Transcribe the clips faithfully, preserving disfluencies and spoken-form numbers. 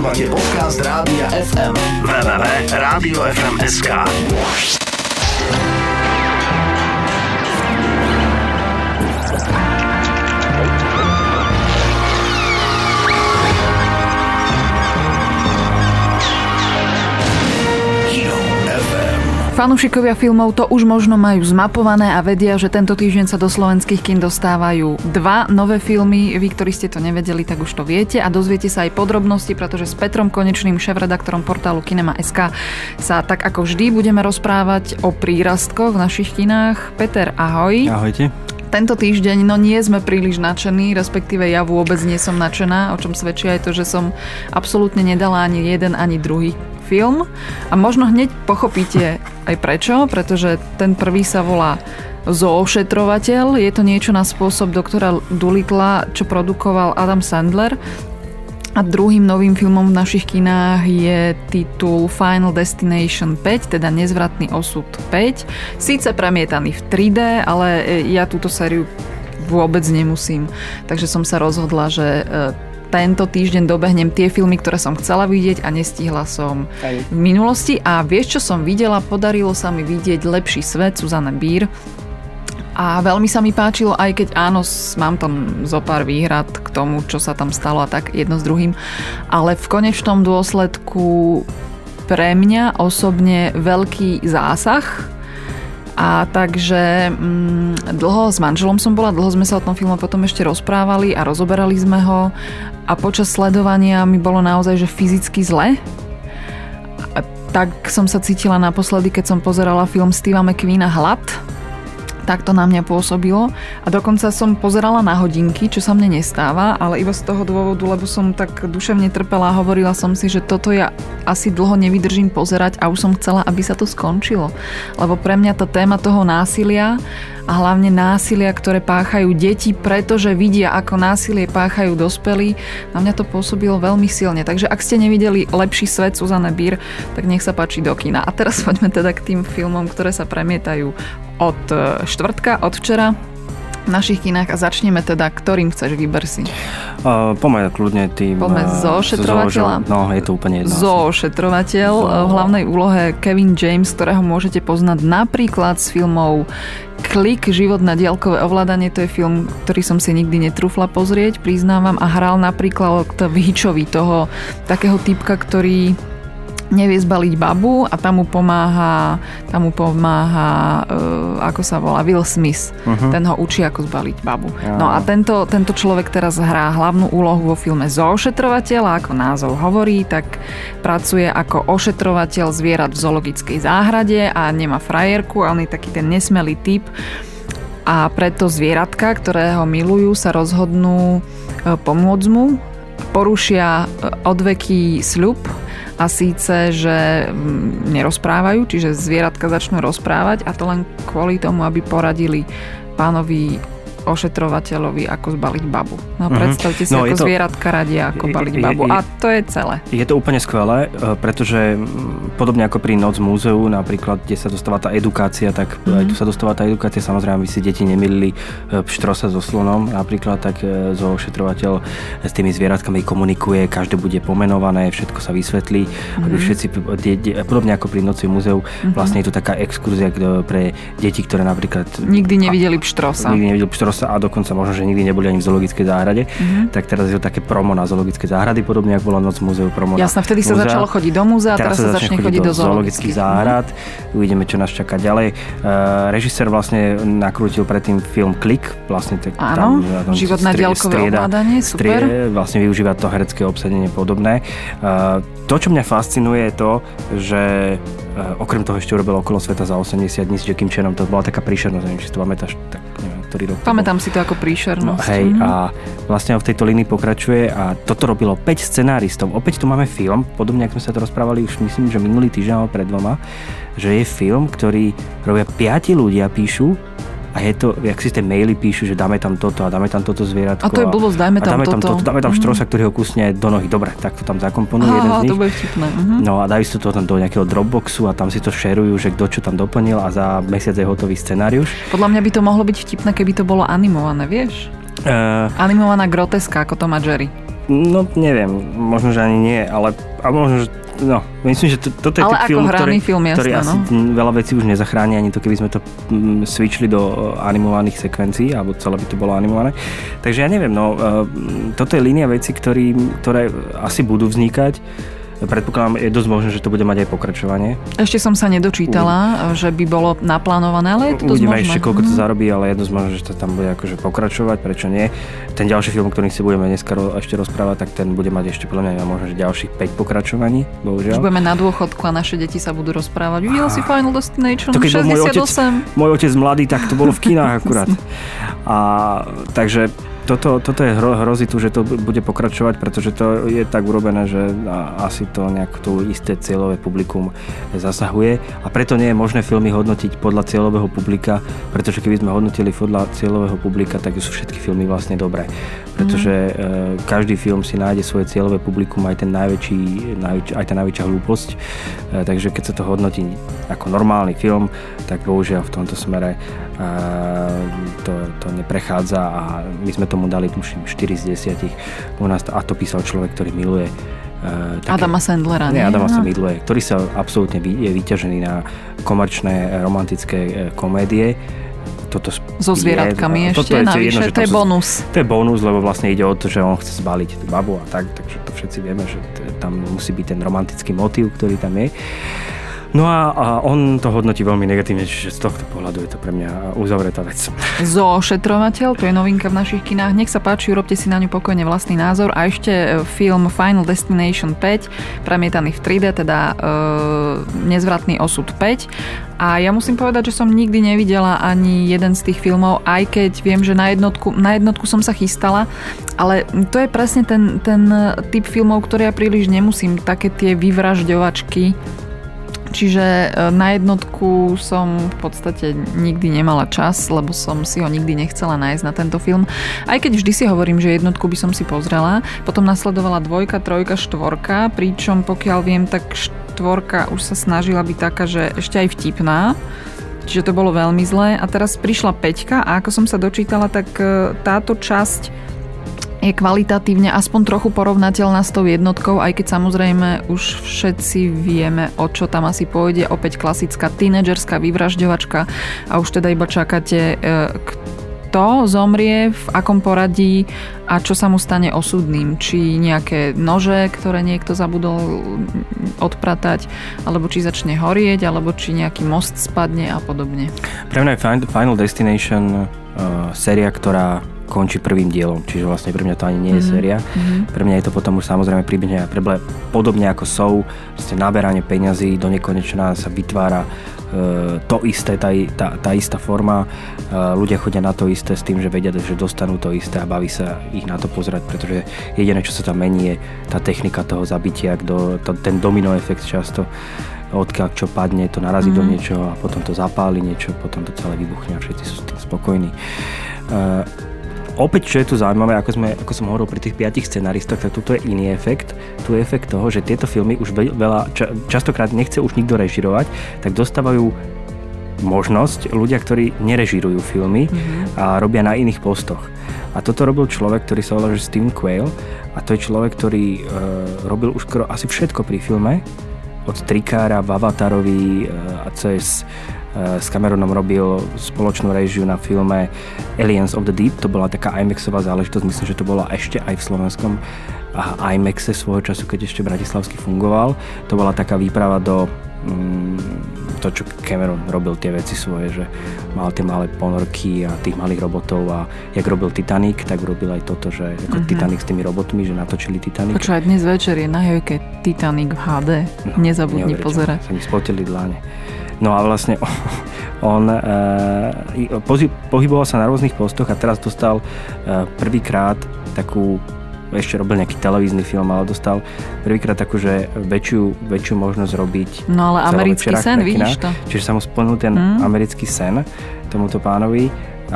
Počúvate podcast Rádia ef em. w w w bodka rádio ef em bodka es ká. Fanúšikovia filmov to už možno majú zmapované a vedia, že tento týždeň sa do slovenských kín dostávajú dva nové filmy. Vy, ktorí ste to nevedeli, tak už to viete a dozviete sa aj podrobnosti, pretože s Petrom Konečným, šéfredaktorom portálu Kinema bodka es ká, sa tak ako vždy budeme rozprávať o prírastkoch v našich kinách. Peter, ahoj. Ahojte. Tento týždeň, no nie sme príliš nadšení, respektíve ja vôbec nie som nadšená, o čom svedčí aj to, že som absolútne nedala ani jeden, ani druhý film. A možno hneď pochopíte aj prečo, pretože ten prvý sa volá Zoošetrovateľ. Je to niečo na spôsob doktora Dolittla, čo produkoval Adam Sandler. A druhým novým filmom v našich kinách je titul Final Destination päť, teda Nezvratný osud päť. Síce premietaný v tri dé, ale ja túto sériu vôbec nemusím. Takže som sa rozhodla, že tento týždeň dobehnem tie filmy, ktoré som chcela vidieť a nestihla som Aj. v minulosti. A vieš, čo som videla? Podarilo sa mi vidieť Lepší svet, Zuzanne Bier. A veľmi sa mi páčilo, aj keď áno, mám tam zo pár výhrad k tomu, čo sa tam stalo a tak jedno s druhým. Ale v konečnom dôsledku pre mňa osobne veľký zásah. A takže mm, dlho s manželom som bola, dlho sme sa o tom filme potom ešte rozprávali a rozoberali sme ho. A počas sledovania mi bolo naozaj že fyzicky zle. A tak som sa cítila naposledy, keď som pozerala film Steva McQueena Hlad. Tak to na mňa pôsobilo a dokonca som pozerala na hodinky, čo sa mne nestáva, ale iba z toho dôvodu, lebo som tak duševne trpela a hovorila som si, že toto ja asi dlho nevydržím pozerať a už som chcela, aby sa to skončilo. Lebo pre mňa tá téma toho násilia a hlavne násilia, ktoré páchajú deti, pretože vidia, ako násilie páchajú dospelí, na mňa to pôsobilo veľmi silne. Takže ak ste nevideli Lepší svet, Zuzanne Bier, tak nech sa páči do kina. A teraz poďme teda k tým filmom, ktoré sa premietajú od štvrtka, od včera v našich kinách a začneme teda, ktorým chceš, vyber si. Uh, Poďme kľudne tým... Poďme Zoošetrovateľa. No, je to úplne jedno. Zoošetrovateľ. Zo... V hlavnej úlohe Kevin James, ktorého môžete poznať napríklad z filmov Klik, Život na diaľkové ovládanie. To je film, ktorý som si nikdy netrúfla pozrieť, priznávam. A hral napríklad v Hitchovi toho takého typka, ktorý nevie zbaliť babu a tam mu pomáha, tam mu pomáha uh, ako sa volá, Will Smith. Uh-huh. Ten ho učí, ako zbaliť babu. Ja. No a tento, tento človek teraz hrá hlavnú úlohu vo filme Zoošetrovateľ a ako názov hovorí, tak pracuje ako ošetrovateľ zvierat v zoologickej záhrade a nemá frajerku, ale on je taký ten nesmelý typ. A preto zvieratka, ktoré ho milujú, sa rozhodnú uh, pomôcť mu, porušia uh, odveký sľub. A síce, že nerozprávajú, čiže zvieratka začnú rozprávať a to len kvôli tomu, aby poradili pánovi ošetrovateľovi, ako zbaliť babu. No predstavte si, no, ako to, zvieratka radia, ako baliť babu. A to je celé. Je to úplne skvelé, pretože podobne ako pri Noc múzeu, napríklad, kde sa dostáva tá edukácia, tak mm-hmm. aj tu sa dostáva tá edukácia. Samozrejme, aby si deti nemýlili pštrosa so slonom, napríklad, tak zoošetrovateľ s tými zvieratkami komunikuje, každé bude pomenované, všetko sa vysvetlí, mm-hmm. aby všetci, podobne ako pri Noci múzeu, mm-hmm. vlastne je to taká exkurzia pre deti, ktoré napríklad nikdy nevideli pštrosa. Nikdy nevideli pštrosa a dokonca možno, že nikdy neboli ani v zoologickej záhrade, mm-hmm. tak teraz je to také promo na zoologické záhrady, podobne ako bola Noc múzeu promo. Jasné, vtedy sa múzea. Začalo chodiť do múzea, teraz, teraz sa začne chodiť do, do zoologických záhrad. Mm-hmm. Uvidíme, čo nás čaká ďalej. Uh, režisér vlastne nakrútil predtým film Klik, vlastne tak, áno, tam, Život na diaľkové ovládanie, super. Strie, vlastne využíva to herecké obsadenie podobné. Uh, to, čo mňa fascinuje, je to, že uh, okrem toho ešte urobil Okolo sveta za osemdesiat dní s Jackiem Chanom, to bola taká príšernosť, neviem, či si to pamätáš, tak neviem, ktorý rok. Pamätám si to ako príšernosť. No, hej, mm-hmm. a vlastne v tejto línii pokračuje a toto robilo päť scenáristov. Opäť tu máme film, podobne ako sme sa to rozprávali už myslím, že minulý týždeň alebo pred dvoma, že je film, ktorý robia piati ľudia, píšu a je to, jak si tie maily píšu, že dáme tam toto a dáme tam toto zvieratko. A to je blbosť, dajme tam, dáme toto. Tam toto. Dáme tam štrosa, mm-hmm. ktorý ho kusne do nohy. Dobre, tak to tam zakomponujú jeden z nich. To bude vtipné. Mm-hmm. No a dajú si to tam do nejakého Dropboxu a tam si to šerujú, že kto čo tam doplnil a za mesiac je hotový scenarius. Podľa mňa by to mohlo byť vtipné, keby to bolo animované, vieš? Uh... Animovaná groteska, ako Tom a Jerry. No, neviem, možno, že ani nie, ale a možno, že no, myslím, že to, toto je ale typ film, ktorý, film, jasné, ktorý asi no. veľa vecí už nezachráni, ani to, keby sme to mm, switchli do animovaných sekvencií, alebo celé by to bolo animované. Takže ja neviem, no, toto je línia vecí, ktorý, ktoré asi budú vznikať. Predpokladám, je dosť možné, že to bude mať aj pokračovanie. Ešte som sa nedočítala, U... že by bolo naplánované, ale je to dosť Uvidíme možné. ešte, koľko to zarobí, ale je dosť možné, že to tam bude akože pokračovať, prečo nie. Ten ďalší film, ktorý si budeme dneska ešte rozprávať, tak ten bude mať ešte podľa mňa možno, že ďalších päť pokračovaní, bohužiaľ. Už budeme na dôchodku a naše deti sa budú rozprávať. Videl si Final Destination to, keď šesťdesiatosem? Môj otec, môj otec mladý, tak to bolo v kinách akurát. A takže Toto, toto je hro, hrozí tu, že to bude pokračovať, pretože to je tak urobené, že asi to nejak tu isté cieľové publikum zasahuje a preto nie je možné filmy hodnotiť podľa cieľového publika, pretože keby sme hodnotili podľa cieľového publika, tak sú všetky filmy vlastne dobré. Pretože mm. e, každý film si nájde svoje cieľové publikum, aj ten najväčší, najväč, aj tá najväčšia hlúposť. E, takže keď sa to hodnotí ako normálny film, tak bohužiaľ v tomto smere e, to, to neprechádza a my sme tomu dali tuším štyri z desať u nás, a to písal človek, ktorý miluje uh, také, Adama Sandlera, nie? Nie, Adama sa miluje, ktorý sa absolútne je vyťažený na komerčné romantické uh, komédie. Toto so zvieratkami je, ešte navyše, jedno, to je bonus. To je bonus, lebo vlastne ide o to, že on chce zbaliť tú babu a tak, takže to všetci vieme, že tam musí byť ten romantický motív, ktorý tam je. No a, a on to hodnotí veľmi negatívne, čiže z tohto pohľadu je to pre mňa uzavretá vec. Zoošetrovateľ, to je novinka v našich kinách. Nech sa páči, urobte si na ňu pokojne vlastný názor. A ešte film Final Destination päť, premietaný v tri dé, teda e, Nezvratný osud päť. A ja musím povedať, že som nikdy nevidela ani jeden z tých filmov, aj keď viem, že na jednotku, na jednotku som sa chystala, ale to je presne ten, ten typ filmov, ktoré ja príliš nemusím, také tie vyvražďovačky. Čiže na jednotku som v podstate nikdy nemala čas, lebo som si ho nikdy nechcela nájsť na tento film. Aj keď vždy si hovorím, že jednotku by som si pozrela. Potom nasledovala dvojka, trojka, štvorka, pričom pokiaľ viem, tak štvorka už sa snažila byť taká, že ešte aj vtipná. Čiže to bolo veľmi zlé. A teraz prišla päťka a ako som sa dočítala, tak táto časť je kvalitatívne aspoň trochu porovnateľná s tou jednotkou, aj keď samozrejme už všetci vieme, o čo tam asi pôjde. Opäť klasická tínedžerská vyvražďovačka a už teda iba čakáte, kto zomrie, v akom poradí a čo sa mu stane osudným. Či nejaké nože, ktoré niekto zabudol odpratať, alebo či začne horieť, alebo či nejaký most spadne a podobne. Pre mňa je Final Destination uh, séria, ktorá končí prvým dielom, čiže vlastne pre mňa to ani nie je séria. Mm-hmm. Pre mňa je to potom už samozrejme príbehne podobne ako Soul, vlastne naberanie peňazí do nekonečna sa vytvára e, to isté, tá, tá, tá istá forma. E, ľudia chodia na to isté s tým, že vedia, že dostanú to isté a baví sa ich na to pozerať, pretože jediné, čo sa tam mení, je tá technika toho zabitia, kto, to, ten domino efekt často, odkiaľ čo padne, to narazí mm-hmm. do niečoho a potom to zapáli niečo, potom to celé vybuchne a všetci sú s tým spokojní. E, Opäť, čo je tu zaujímavé, ako, sme, ako som hovoril pri tých piatich scenaristoch, tak tuto je iný efekt. Tu je efekt toho, že tieto filmy už veľa, ča, častokrát nechce už nikto režirovať, tak dostávajú možnosť ľudia, ktorí nerežirujú filmy mm-hmm. a robia na iných postoch. A toto robil človek, ktorý sa volá Steven Quayle a to je človek, ktorý e, robil už skoro asi všetko pri filme, od Trikára, v Avatarovi e, a cez s Cameronom robil spoločnú réžiu na filme Aliens of the Deep, to bola taká IMAXová záležitosť, myslím, že to bola ešte aj v slovenskom IMAXe svojho času, keď ešte bratislavsky fungoval. To bola taká výprava do mm, to, čo Cameron robil tie veci svoje, že mal tie malé ponorky a tých malých robotov a jak robil Titanic, tak robil aj toto, že ako mm-hmm. Titanic s tými robotmi, že natočili Titanic. Počúvaj, dnes večer je na Jojke Titanic v há dé. No, nezabudni pozerať. Sa mi spotili dláne. No a vlastne on e, pohyboval sa na rôznych postoch a teraz dostal e, prvýkrát takú, ešte robil nejaký televízny film, ale dostal prvýkrát takú, že väčšiu, väčšiu možnosť robiť. No ale americký sen, vidíš to? Čiže sa mu splnil ten mm. americký sen tomuto pánovi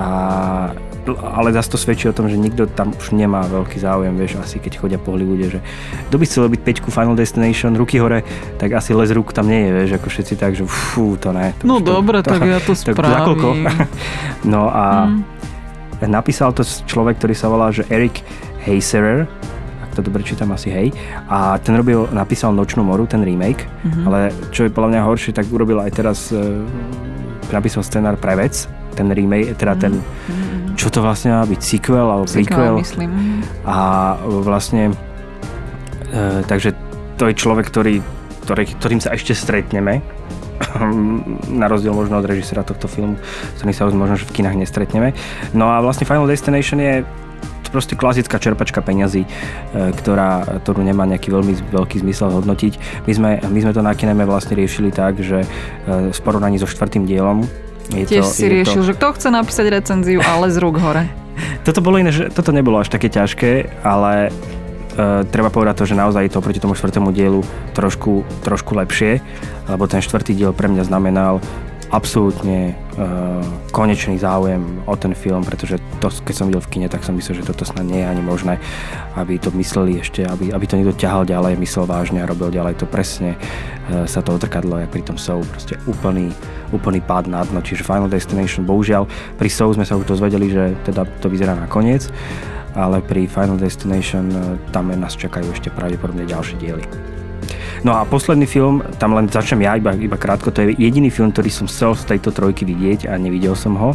a ale zase to svedčí o tom, že nikto tam už nemá veľký záujem, vieš, asi keď chodia po Hollywoode, že kto by chcel byť peťku Final Destination, ruky hore, tak asi les rúk tam nie je, vieš, ako všetci tak, že fú, to ne. To no dobre, to, tak ja to spravím. No a mm. napísal to človek, ktorý sa volá, že Eric Heiserer, to dobre čítam asi, hej. A ten robil, napísal Nočnú moru, ten remake, mm-hmm. ale čo je podľa mňa horšie, tak urobil aj teraz, e, napísal scenár pre Vec, ten remake, teda ten, mm-hmm. čo to vlastne má byť, sequel alebo prequel. Myslím. A vlastne, e, takže to je človek, ktorý, ktorý, ktorým sa ešte stretneme, na rozdiel možno od režisera tohto filmu, s ktorým sa už možno že v kinách nestretneme. No a vlastne Final Destination je proste klasická čerpačka peňazí, ktorá, ktorú nemá nejaký veľmi veľký zmysel hodnotiť. My sme, my sme to na Kineme vlastne riešili tak, že v porovnaní so štvrtým dielom je Tiež to, si je riešil, to... že kto chce napísať recenziu, ale z rúk hore. Toto bolo iné, že toto nebolo až také ťažké, ale uh, treba povedať to, že naozaj je to proti tomu štvrtému dielu trošku, trošku lepšie, lebo ten štvrtý diel pre mňa znamenal absolútne uh, konečný záujem o ten film, pretože to, keď som videl v kine, tak som myslel, že toto snad nie je ani možné, aby to mysleli ešte, aby, aby to niekto ťahal ďalej, myslel vážne a robil ďalej to presne. Uh, sa to otrkadlo, jak pri tom Soul, proste úplný, úplný pád na dno, čiže Final Destination, bohužiaľ, pri Soul sme sa už dozvedeli, že teda to vyzerá na koniec, ale pri Final Destination uh, tam nás čakajú ešte pravdepodobne ďalšie diely. No a posledný film, tam len začnem ja iba, iba krátko, to je jediný film, ktorý som chcel z tejto trojky vidieť a nevidel som ho,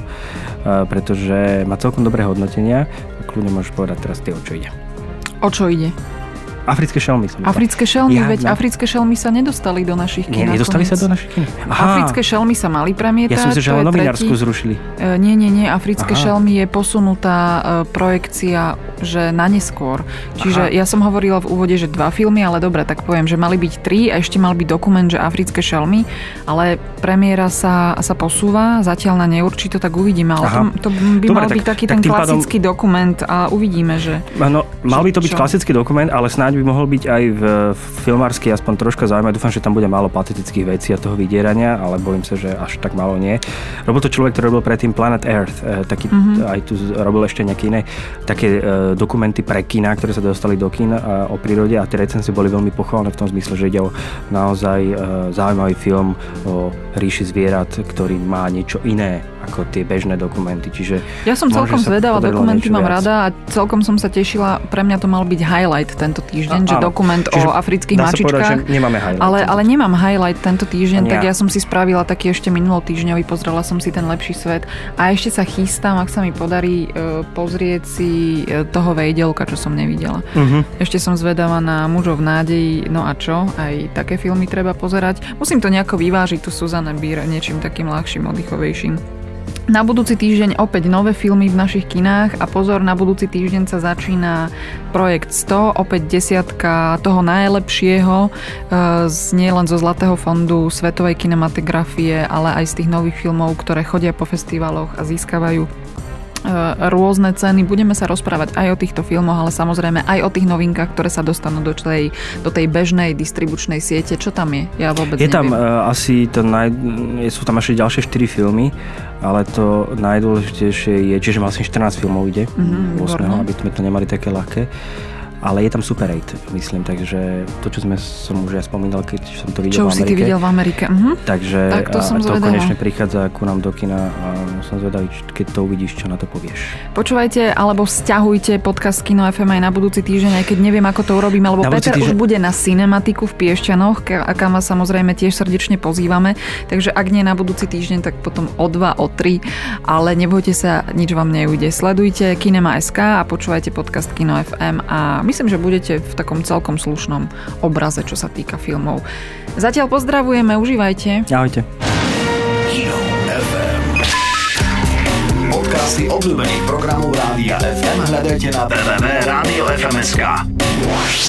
pretože má celkom dobré hodnotenia. Kľudne môžeš povedať teraz ty, o čo ide. O čo ide? Africké šelmy som Africké šelmy, ja, veď no. africké šelmy sa nedostali do našich kín. Nie, nedostali sa do našich kín? Africké šelmy sa mali premietať. Ja som si, že ho novinársku zrušili. E, nie, nie, nie. Africké Aha. šelmy je posunutá e, projekcia, že na neskôr. Čiže Aha. ja som hovorila v úvode, že dva filmy, ale dobre, tak poviem, že mali byť tri a ešte mal byť dokument, že Africké šelmy, ale premiéra sa, sa posúva, zatiaľ na neurčito, tak uvidíme. Ale to, to by dobre, mal tak, byť taký tak ten klasický pádom... dokument a uvidíme, že... No, mal by to byť čo? klasický dokument, ale snáď by mohol byť aj v filmársky aspoň troška zaujímavý. Dúfam, že tam bude málo patetických vecí a toho vydierania, ale bojím sa, že až tak málo nie. Robil to človek, ktorý robil predtým Planet Earth, taký, mm-hmm. aj tu robil ešte nejaké iné také dokumenty pre kina, ktoré sa dostali do kín o prírode a tie recenzie boli veľmi pochválené v tom zmysle, že ide o naozaj zaujímavý film o ríši zvierat, ktorý má niečo iné ako tie bežné dokumenty. Čiže ja som celkom zvedavá, dokumenty mám viac. Rada a celkom som sa tešila, pre mňa to mal byť highlight tento týždeň, a, že áno. dokument čiže o afrických mačičkách. Povedať, nemáme highlight. Ale, ale nemám highlight tento týždeň, tak ja som si spravila taký ešte minulotýždňový, pozrela som si ten Lepší svet a ešte sa chystám, ak sa mi podarí e, pozrieť si e, toho Vejdelka, čo som nevidela. Uh-huh. Ešte som zvedavá na Mužov v nádeji, no a čo? Aj také filmy treba pozerať. Musím to nejako vyvážiť, tu Suzanne Bier niečím takým ľahším, oddychovejším. Na budúci týždeň opäť nové filmy v našich kinách a pozor, na budúci týždeň sa začína projekt sto, opäť desiatka toho najlepšieho, z, nie len zo Zlatého fondu svetovej kinematografie, ale aj z tých nových filmov, ktoré chodia po festivaloch a získavajú rôzne ceny. Budeme sa rozprávať aj o týchto filmoch, ale samozrejme aj o tých novinkách, ktoré sa dostanú do tej, do tej bežnej distribučnej siete. Čo tam je? Ja vôbec je neviem. tam uh, asi to naj... sú tam ešte ďalšie štyri filmy, ale to najdôležitejšie je, čiže vlastne štrnásť filmov ide, mm-hmm, ôsmeho, aby sme to nemali také ľahké. Ale je tam Super osemnásť, myslím, takže to, čo sme, som už ja spomínal, keď som to videl čo v Amerike. Čo už si ty videl v Amerike. Mhm. Takže tak to, som a, a to konečne prichádza ku nám do kina a som zvedavý, keď to uvidíš, čo na to povieš. Počúvajte, alebo vzťahujte podcast Kino ef em aj na budúci týždeň, aj keď neviem, ako to urobíme, lebo Peter týždeň... už bude na Cinematiku v Piešťanoch, a kam vás samozrejme tiež srdečne pozývame, takže ak nie na budúci týždeň, tak potom o dva, o tri, ale nebojte sa, nič vám neujde. Sledujte Kinema bodka es ká a počúvajte podcast Kino ef em a myslím, že budete v takom celkom slušnom obraze, čo sa týka filmov. Zatiaľ pozdravujeme, užívajte. Ahojte. Kino ef em. Podcasty obľúbených programov Rádia ef em hľadajte na w w w bodka radio ef em bodka es ká.